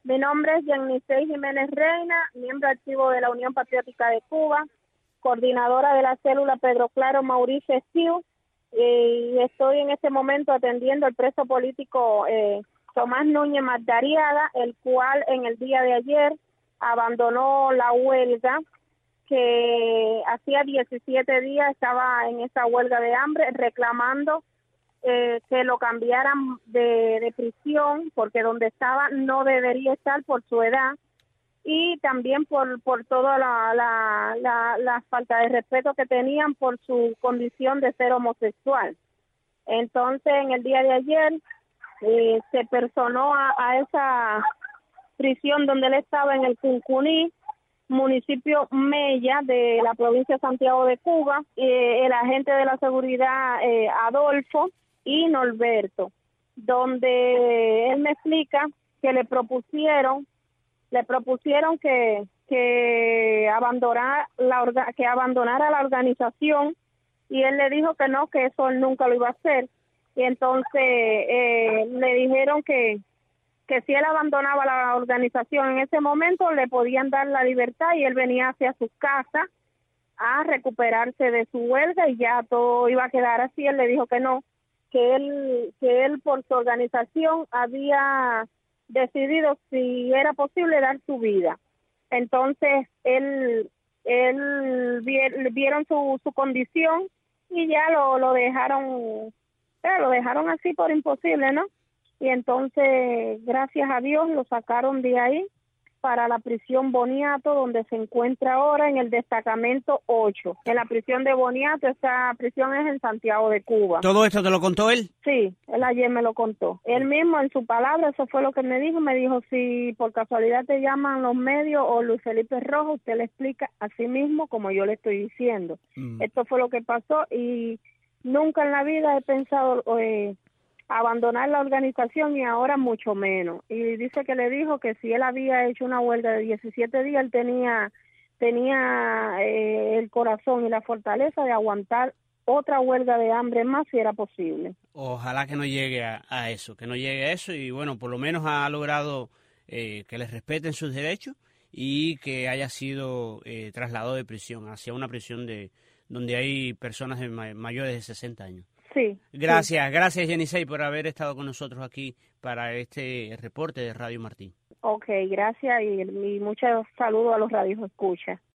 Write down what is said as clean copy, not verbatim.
Mi nombre es Yenisei Jiménez Reina, miembro activo de la Unión Patriótica de Cuba, coordinadora de la célula Pedro Claro Mauricio Esquiu, y estoy en este momento atendiendo al preso político Tomás Núñez Magdariaga, el cual en el día de ayer abandonó la huelga, que hacía 17 días estaba en esa huelga de hambre reclamando que lo cambiaran de prisión, porque donde estaba no debería estar por su edad, y también por toda la falta de respeto que tenían por su condición de ser homosexual. Entonces, en el día de ayer se personó a esa prisión donde él estaba, en el Cuncuní, municipio Mella de la provincia de Santiago de Cuba, el agente de la seguridad Adolfo y Norberto, donde él me explica que le propusieron que abandonara la organización, y él le dijo que no, que eso él nunca lo iba a hacer. Y entonces le dijeron que si él abandonaba la organización en ese momento le podían dar la libertad y él venía hacia su casa a recuperarse de su huelga y ya todo iba a quedar así. Él le dijo que no, que él por su organización había decidido si era posible dar su vida. Entonces él vieron su condición y ya lo dejaron así por imposible, ¿no? Y entonces, gracias a Dios, lo sacaron de ahí para la prisión Boniato, donde se encuentra ahora en el destacamento 8. En la prisión de Boniato, esta prisión es en Santiago de Cuba. ¿Todo esto te lo contó él? Sí, él ayer me lo contó. Él mismo, en su palabra, eso fue lo que me dijo, si por casualidad te llaman los medios o Luis Felipe Rojo, usted le explica a sí mismo como yo le estoy diciendo. Esto fue lo que pasó y nunca en la vida he pensado abandonar la organización, y ahora mucho menos. Y dice que le dijo que si él había hecho una huelga de 17 días, él tenía el corazón y la fortaleza de aguantar otra huelga de hambre más si era posible. Ojalá que no llegue a eso, y bueno, por lo menos ha logrado que les respeten sus derechos y que haya sido trasladado de prisión hacia una prisión donde hay personas mayores de 60 años. Sí. Gracias Yenisei por haber estado con nosotros aquí para este reporte de Radio Martín. Ok, gracias y muchos saludos a los radios escucha.